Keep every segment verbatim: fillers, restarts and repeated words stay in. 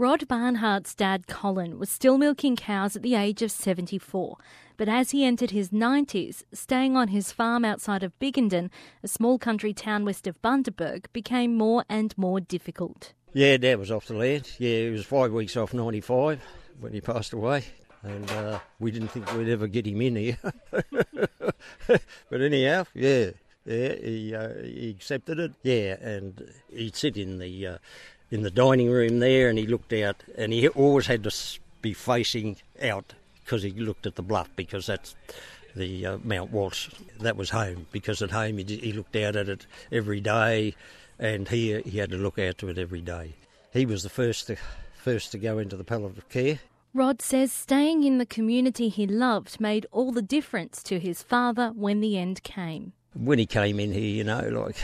Rod Barnhart's dad, Colin, was still milking cows at the age of seventy-four. But as he entered his nineties, staying on his farm outside of Biggenden, a small country town west of Bundaberg, became more and more difficult. Yeah, Dad was off the land. Yeah, he was five weeks off ninety-five when he passed away. And uh, we didn't think we'd ever get him in here. But anyhow, yeah, yeah, he, uh, he accepted it. Yeah, and he'd sit in the... Uh, in the dining room there, and he looked out, and he always had to be facing out because he looked at the bluff, because that's the uh, Mount Walsh. That was home, because at home he, he looked out at it every day, and here he had to look out to it every day. He was the first to, first to go into the palliative care. Rod says staying in the community he loved made all the difference to his father when the end came. When he came in here, you know, like...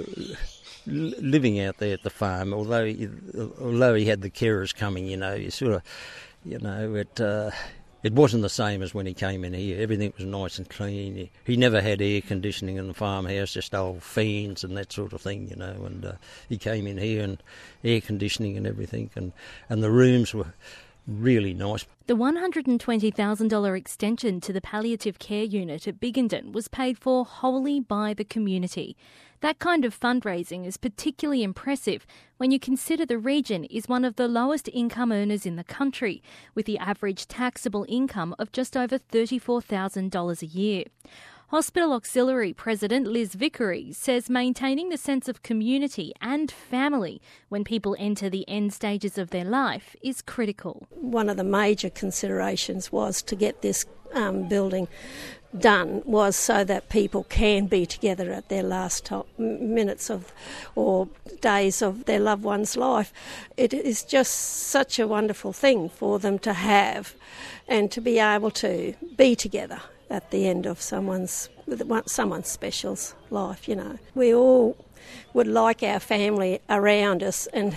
living out there at the farm, although he, although he had the carers coming, you know, you sort of, you know, it uh, it wasn't the same as when he came in here. Everything was nice and clean. He, he never had air conditioning in the farmhouse, just old fans and that sort of thing, you know. And uh, he came in here and air conditioning and everything, and, and the rooms were really nice. The one hundred twenty thousand dollars extension to the palliative care unit at Biggenden was paid for wholly by the community. That kind of fundraising is particularly impressive when you consider the region is one of the lowest income earners in the country, with the average taxable income of just over thirty-four thousand dollars a year. Hospital Auxiliary President Liz Vickery says maintaining the sense of community and family when people enter the end stages of their life is critical. One of the major considerations was to get this um, building done was so that people can be together at their last to- minutes of or days of their loved one's life. It is just such a wonderful thing for them to have and to be able to be together at the end of someone's someone special's life, you know. We all would like our family around us, and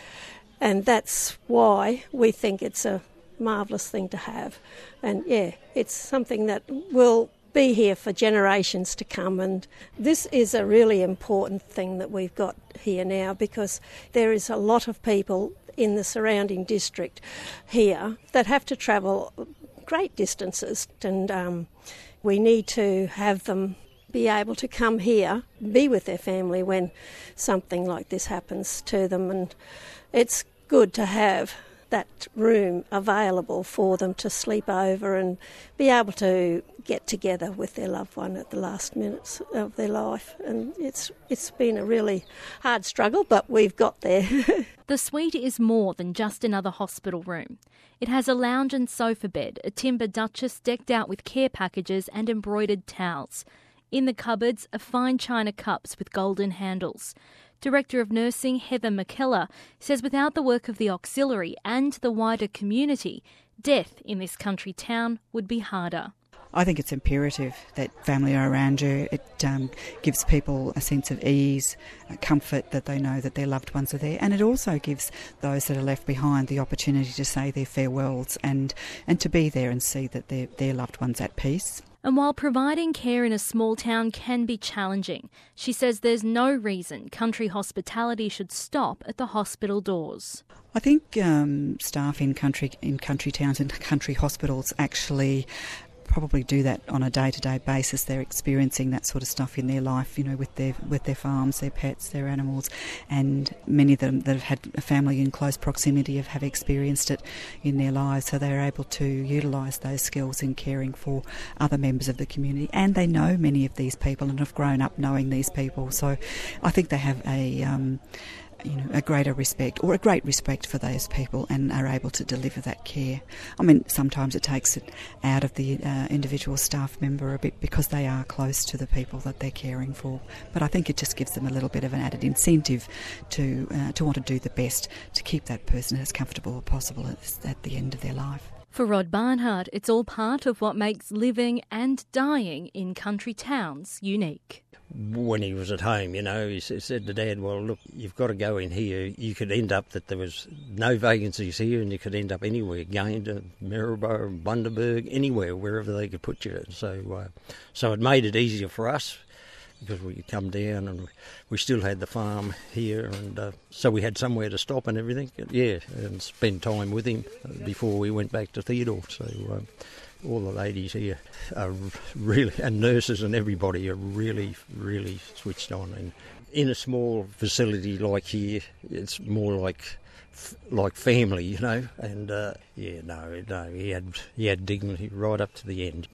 and that's why we think it's a marvellous thing to have. And yeah, it's something that will be here for generations to come, and this is a really important thing that we've got here now, because there is a lot of people in the surrounding district here that have to travel great distances, and um, we need to have them be able to come here, be with their family when something like this happens to them, and it's good to have that room available for them to sleep over and be able to get together with their loved one at the last minutes of their life. And it's it's been a really hard struggle, but we've got there. The suite is more than just another hospital room. It has a lounge and sofa bed, a timber duchess decked out with care packages and embroidered towels. In the cupboards are fine china cups with golden handles. Director of Nursing Heather McKellar says without the work of the auxiliary and the wider community, death in this country town would be harder. I think it's imperative that family are around you. It um, gives people a sense of ease, a comfort that they know that their loved ones are there, and it also gives those that are left behind the opportunity to say their farewells and, and to be there and see that their, their loved one's at peace. And while providing care in a small town can be challenging, she says there's no reason country hospitality should stop at the hospital doors. I think um, staff in country in country towns and country hospitals actually probably do that on a day-to-day basis. They're experiencing that sort of stuff in their life, you know, with their with their farms, their pets, their animals, and many of them that have had a family in close proximity have, have experienced it in their lives, so they're able to utilise those skills in caring for other members of the community, and they know many of these people and have grown up knowing these people, so I think they have a um, you know, a greater respect or a great respect for those people and are able to deliver that care. I mean, sometimes it takes it out of the uh, individual staff member a bit because they are close to the people that they're caring for. But I think it just gives them a little bit of an added incentive to uh, to want to do the best to keep that person as comfortable as possible at, at the end of their life. For Rod Barnhart, it's all part of what makes living and dying in country towns unique. When he was at home, you know, he said to Dad, well, look, you've got to go in here. You could end up that there was no vacancies here and you could end up anywhere, going to Maryborough, Bundaberg, anywhere, wherever they could put you. So uh, so it made it easier for us because we could come down, and we still had the farm here, and uh, so we had somewhere to stop and everything. Yeah, and spend time with him before we went back to Theodore. So um, all the ladies here are really, and nurses and everybody are really, really switched on. And in a small facility like here, it's more like like family, you know. And uh, yeah, no, no, he had he had dignity right up to the end.